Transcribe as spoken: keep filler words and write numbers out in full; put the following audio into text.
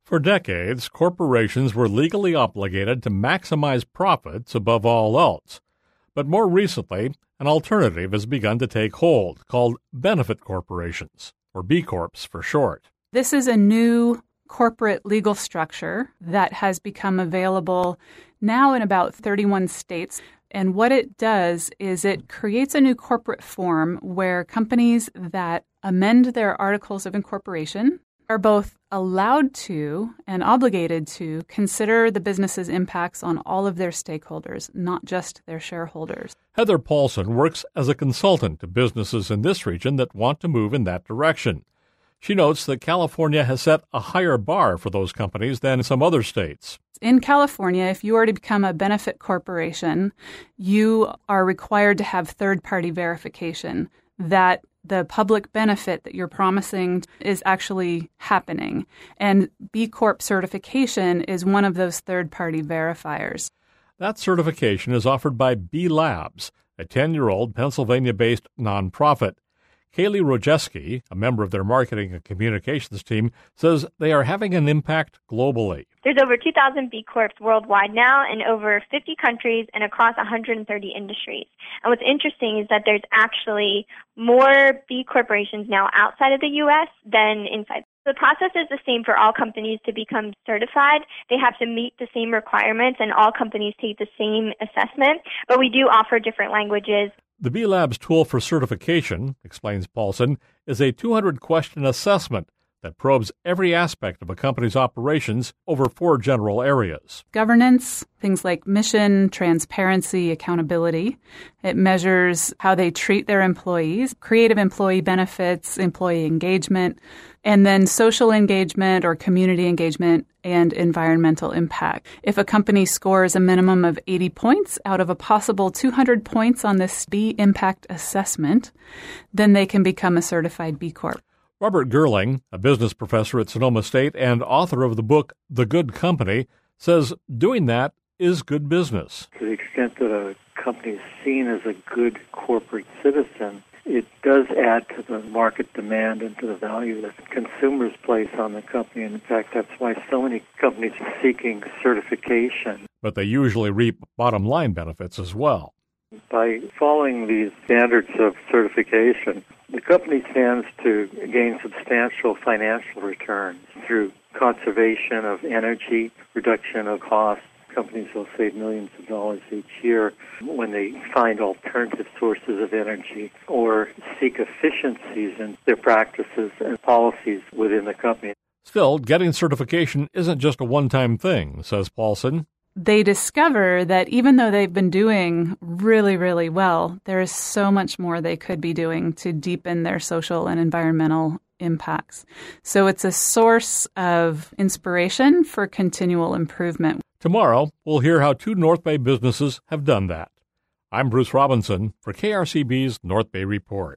For decades, corporations were legally obligated to maximize profits above all else. But more recently, an alternative has begun to take hold, called benefit corporations, or B Corps for short. This is a new corporate legal structure that has become available now in about thirty-one states. And what it does is it creates a new corporate form where companies that amend their articles of incorporation are both allowed to and obligated to consider the business's impacts on all of their stakeholders, not just their shareholders. Heather Paulson works as a consultant to businesses in this region that want to move in that direction. She notes that California has set a higher bar for those companies than some other states. In California, if you are to become a benefit corporation, you are required to have third-party verification that the public benefit that you're promising is actually happening. And B Corp certification is one of those third-party verifiers. That certification is offered by B Labs, a ten-year-old Pennsylvania-based nonprofit. Kaylee Rojeski, a member of their marketing and communications team, says they are having an impact globally. There's over two thousand B Corps worldwide now in over fifty countries and across one hundred thirty industries. And what's interesting is that there's actually more B corporations now outside of the U S than inside. The process is the same for all companies to become certified. They have to meet the same requirements, and all companies take the same assessment, but we do offer different languages. The B Labs tool for certification, explains Paulson, is a two hundred question assessment that probes every aspect of a company's operations over four general areas. Governance, things like mission, transparency, accountability. It measures how they treat their employees, creative employee benefits, employee engagement, and then social engagement or community engagement and environmental impact. If a company scores a minimum of eighty points out of a possible two hundred points on this B Impact assessment, then they can become a certified B Corp. Robert Gerling, a business professor at Sonoma State and author of the book The Good Company, says doing that is good business. To the extent that a company is seen as a good corporate citizen, it does add to the market demand and to the value that consumers place on the company. And in fact, that's why so many companies are seeking certification. But they usually reap bottom line benefits as well. By following these standards of certification, the company stands to gain substantial financial returns through conservation of energy, reduction of costs. Companies will save millions of dollars each year when they find alternative sources of energy or seek efficiencies in their practices and policies within the company. Still, getting certification isn't just a one-time thing, says Paulson. They discover that even though they've been doing really, really well, there is so much more they could be doing to deepen their social and environmental impacts. So it's a source of inspiration for continual improvement. Tomorrow, we'll hear how two North Bay businesses have done that. I'm Bruce Robinson for K R C B's North Bay Report.